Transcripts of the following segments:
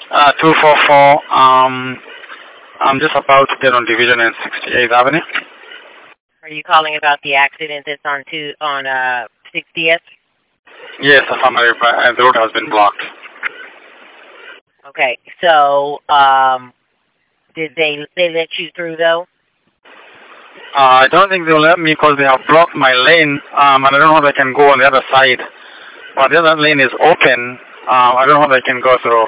244. I'm just about to get on Division and 68th Avenue. Are you calling about the accident that's on 60th? Yes, the road has been blocked. Okay, so did they let you through though? I don't think they'll let me because they have blocked my lane, and I don't know if I can go on the other side. But the other lane is open. I don't know if I can go through.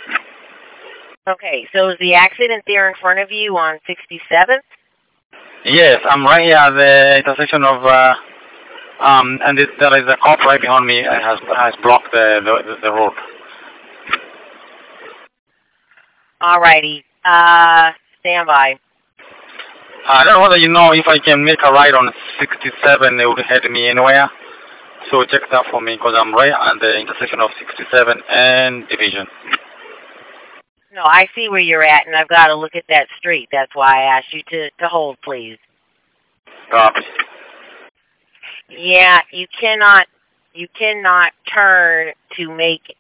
Okay, so is the accident there in front of you on 67th? Yes, I'm right here at the intersection of, and there is a cop right behind me and has blocked the road. Alrighty, stand by. I don't know whether you know if I can make a ride on 67, it would head me anywhere. So check that for me because I'm right at the intersection of 67 and Division. No, I see where you're at, and I've got to look at that street. That's why I asked you to hold, please. Copy. Yeah, you cannot turn to make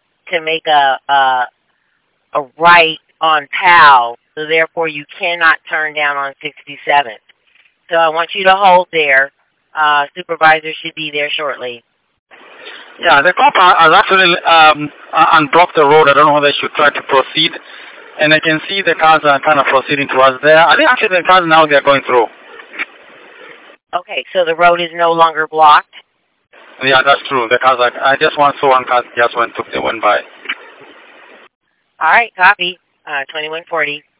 a right on PAL, so therefore you cannot turn down on 67th. So I want you to hold there. Supervisor should be there shortly. Yeah, the cop has actually unblocked the road. I don't know whether they should try to proceed. And I can see the cars are kind of proceeding towards there. I think actually the cars now they're going through. Okay, so the road is no longer blocked? Yeah, that's true. The cars are, I just saw one car just went by. All right, copy. 2140.